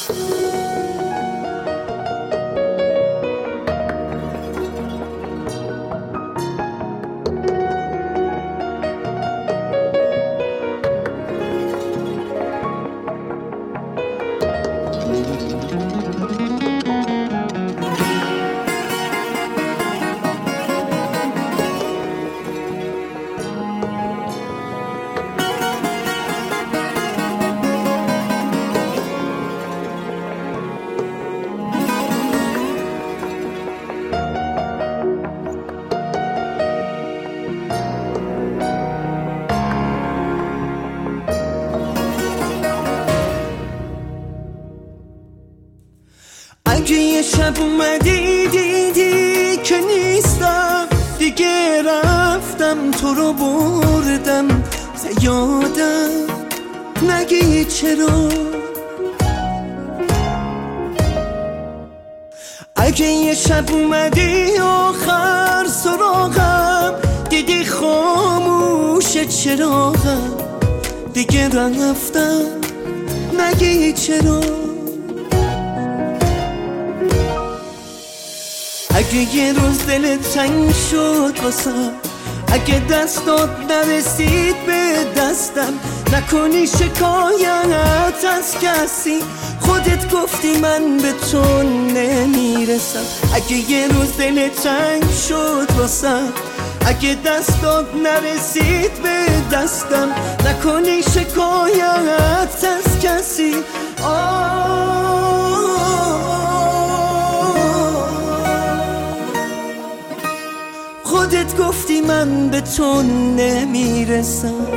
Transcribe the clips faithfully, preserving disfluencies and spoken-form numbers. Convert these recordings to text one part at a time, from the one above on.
اگه یه شب اومدی دیدی که نیستم دیگه، رفتم تو رو بردم زیادم، نگی چرا. اگه یه شب اومدی آخر سراغم دیدی خاموش چراغم، دیگه رفتم نگی چرا. اگه یه روز دلت تنگ شد واسم، اگه دستات نرسید به دستم، نکنی شکایت از کسی، خودت گفتی من به تو نمیرسم. اگه یه روز دلت تنگ شد واسم، اگه دستات نرسید به دستم، نکنی شکایت از کسی. آه خودت گفتی من به تو نمیرسم.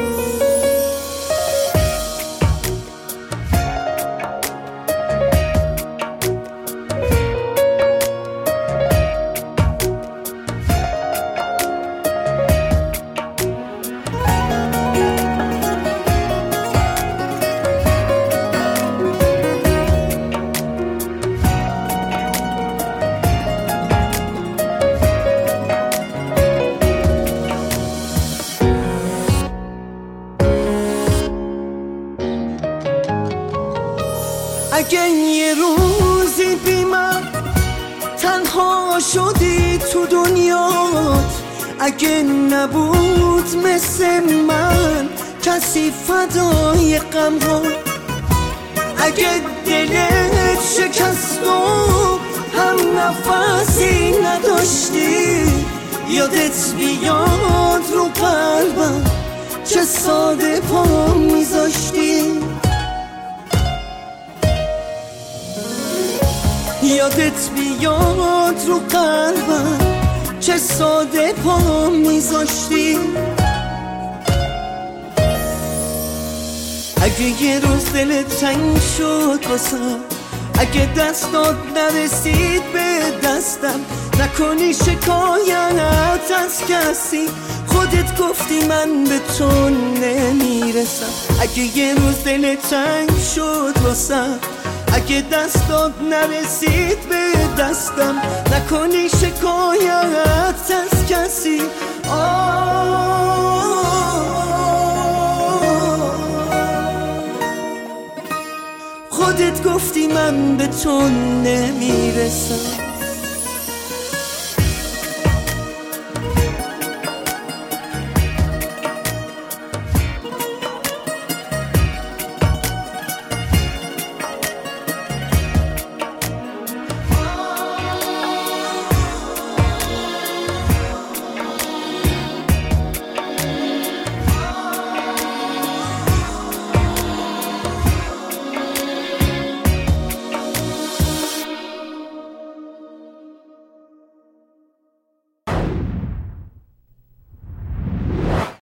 اگه یه روزی بی من تنها شدی تو دنیات، اگه نبود مثل من کسی فدای غم‌ها، اگه دلت شکست و هم نفسی نداشتی، یادت بیاد رو قلبم چه ساده پا میذاشتی. یادت بیاد رو قلبم چه ساده پا میذاشتی. اگه یه روز دلت تنگ شد واسم، اگه دستات نرسید به دستم، نکنی شکایت از کسی، خودت گفتی من به تو نمیرسم. اگه یه روز دلت تنگ شد واسم، اگه دستات نرسید به دستم، نکنی شکایت از کسی. آه خودت گفتی من به تو نمیرسم.